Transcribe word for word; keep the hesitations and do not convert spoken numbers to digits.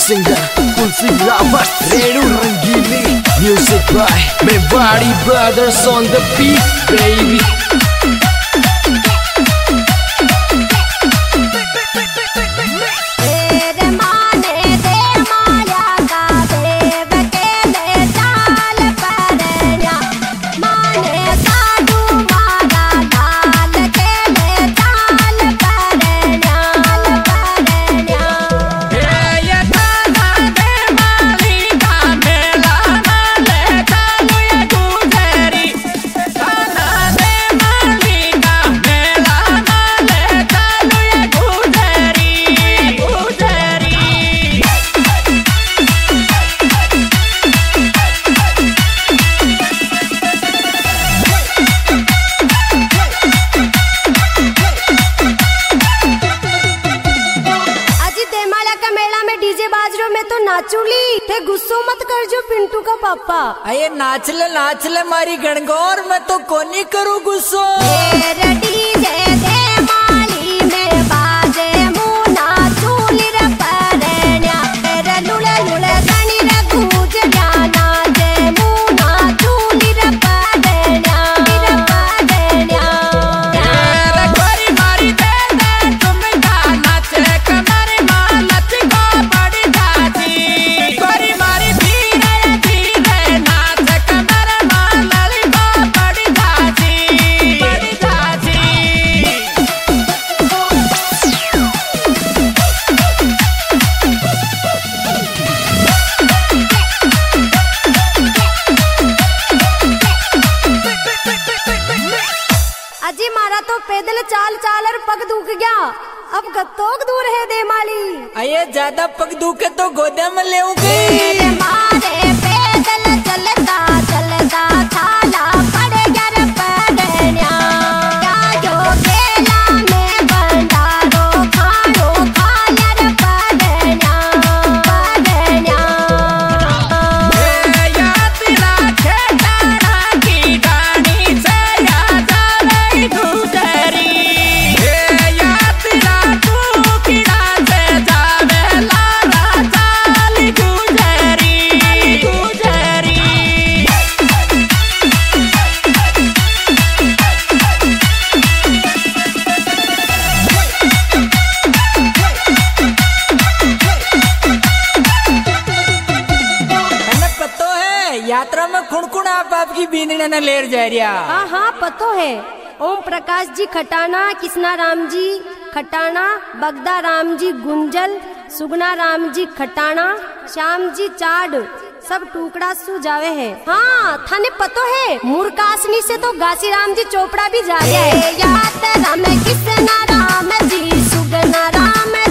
Singer kulfi lover Renu Rangili music by Mewari brothers on the beat baby. नाचूली थे गुस्सो मत कर जो पिंटू का पापा। अये नाच ले नाच ले मारी गणगौर, मैं तो कोनी करूँ गुस्सो। अजी मारा तो पैदल चाल चाल और पग दुख गया, अब कतोक दूर है देमाली। अये ज्यादा पग दुखे तो गोदे में ले गई। मारे पैदल चलता चलता थाला पड़ गर पड़न्या, जो केला में बंडारो खानो खायर पड़न्या पड़न्या। ए याद राखे डाना की डानी से याद आई गुजरी। ए याद राखू की डान से जावे लारा चाली गुजरी गुजरी। यात्रा में खुणखुण आप आपकी बींदने न लेर जा रिया। हाँ हाँ पतो है। ओम प्रकाश जी खटाना, कृष्णा राम जी खटाना, बगदा राम जी गुंजल, सुगना राम जी खटाना, श्याम जी चाड सब टुकड़ा सु जावे है। हाँ थाने पतो है मुरकासनी से तो गासी राम जी चोपड़ा भी जा रहा है। यात्रा में कृष्णा राम जी सुगना राम